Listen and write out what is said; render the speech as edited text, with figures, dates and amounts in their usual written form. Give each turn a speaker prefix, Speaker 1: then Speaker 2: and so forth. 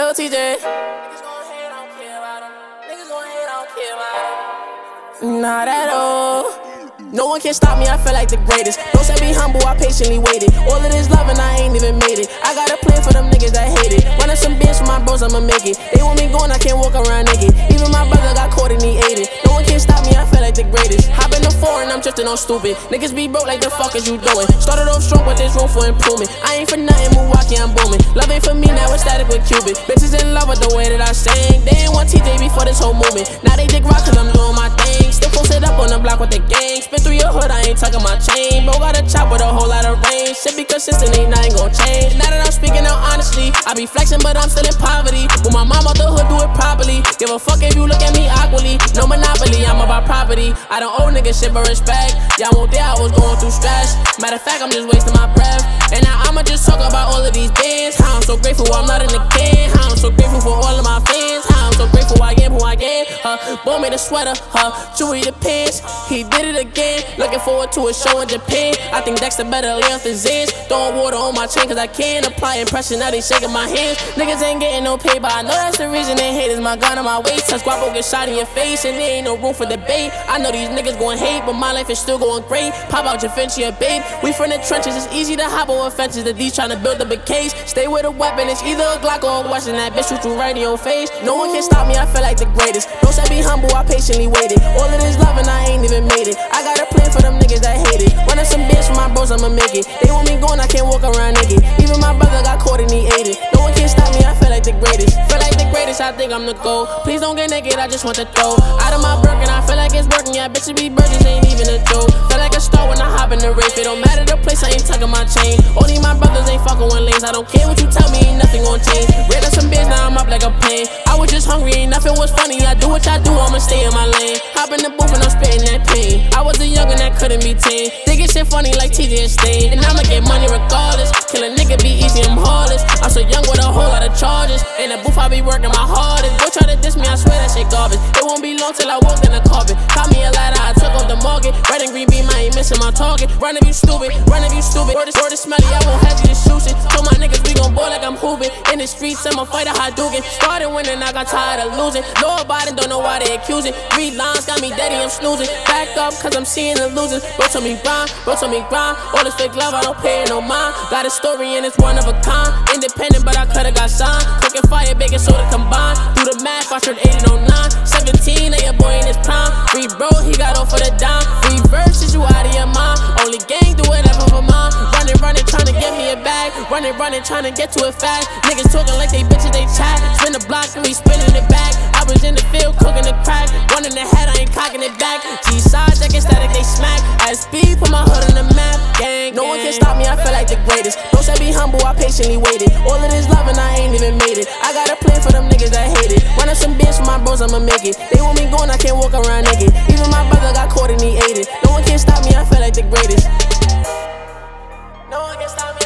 Speaker 1: Lil TJ. Niggas gon' hate, I don't care about them. Niggas gon' hate, I don't care about them. Not at all. No one can stop me, I feel like the greatest. Don't say be humble, I patiently waited. All of this love and I ain't even made it. I got a plan for them niggas that hate it. Running some bands for my bros, I'ma make it. They want me going, I can't walk around naked. Even my brother got caught and he ate it. No one can stop me, I feel like the greatest. Hop in the foreign, I'm drifting on stupid. Niggas be broke like the fuck is you doing? Started off strong, but there's room for improvement. I ain't for nothing, Milwaukee, I'm booming. Love ain't for me, now it's static with Cuban. Bitches in love with the way that I sing. They ain't want TJ before this whole movement. Now they dig rock cause I'm doing my thing. Still posted up on the block with the gang. Spin through your hood, I ain't tucking my chain. Bro got a chop with a whole lot of range. Shit be consistent, ain't nothing gon' change. Now that I'm speaking out honestly, I be flexing but I'm still in poverty. With my mom out the hood, do it properly. Give a fuck if you look at me awkwardly. No monopoly, I'm about property. I don't owe niggas shit but respect. Y'all won't think I was going through stress. Matter of fact, I'm just wasting my breath. And now I'ma just talk about all of these bands. How I'm so grateful I'm not in the can. How I'm so grateful for all of my fans. How I'm so grateful I am who I am. Bought me the sweater, Chewy the pants. He did it again. Looking forward to a show in Japan. I think Dexter better lay off his ends. Throwing water on my chain cause I can. Apply impression, now they shaking my hands. Niggas ain't getting no pay, but I know that's the reason they hate is my gun on my waist. Touch guapo, get shot in your face, and there ain't no room for debate. I know these niggas gon' hate, but my life is still going great. Pop out your Vinci, babe. We from the trenches, it's easy to hop over fences. The D's tryna build up a case. Stay with a weapon, it's either a Glock or a Western. That bitch shoot you right in your face. No one can stop me, I feel like the greatest. Don't say be humble, I patiently waited. All of this love and I ain't even made it. I got a plan for them niggas that hate it. Running some bands for my bros, I'ma make it. They want me going, I can't walk around naked. Even my brother got caught and he ate it. No one can stop me, I feel like the greatest. Feel like the greatest, I think I'm the GOAT. Please don't get naked, I just want to throw out of my Birkin, I feel like it's working. Yeah, bitches be virgins, ain't even a joke. Feel like a star when I hop in the race. It don't matter the place, I ain't tucking my chain. Only my brothers ain't fucking with lanes. I don't care what you tell me, ain't nothing gon' change. Red up some bitch, now I'm up like a plane. I was just hungry, ain't nothing was funny. I do what I do, I'ma stay in my lane. Hop in the booth and I'm spitting that pain. I was a youngin' that couldn't be tamed. Thinking shit funny like TJ and Stain. And I'ma get money regardless. Kill a nigga be easy, I'm heartless. I'm so young with a whole lot of charges. In the booth, I be working my hardest. Go try to diss me, I swear that shit garbage. It won't be long till I walk in the carpet. Call me a ladder, I took off the market. Red and green beam, I ain't missing my target. Run if you stupid, run if you stupid. Word is smelly, I won't have you to shoot it. Told my niggas we gon' ball like I'm hooping. In the streets, I'm a fighter, Hadouken. Started winning, I got tired of losing. Know about it, don't know why they accusing. 3 lines got me daddy, I'm snoozing. Back up, cause I'm seeing the losing. Bro told me grind, bro told me grind. All this fake love, I don't pay it no mind. Got a story and it's one of a kind. Independent, but I coulda got signed. Cooking fire, baking soda combined. Do the math, I turned 8 and 09. 17, now your boy in his prime. Free bro, he got off for the dime. Free verses, you out of your mind. Only gang do whatever for mine. Running, trying to get me a bag. Running, trying to get to it fast. Niggas talking like they bitches, they chat. Spin the block and we spinning it back. I was in the field cooking the crack. One in the head, I ain't cocking it back. G-side, check static, they smack. SB, put my hood on the map. Gang, no one can stop me, I feel like the greatest. Don't say be humble, I patiently waited. All of this love and I ain't even made it. I got a plan for them niggas that hate it. Running some bands for my bros, I'ma make it. They want me going, I can't walk around naked. Even my brother got caught and he ate it. No one can stop me, I feel like the greatest. No one can stop me.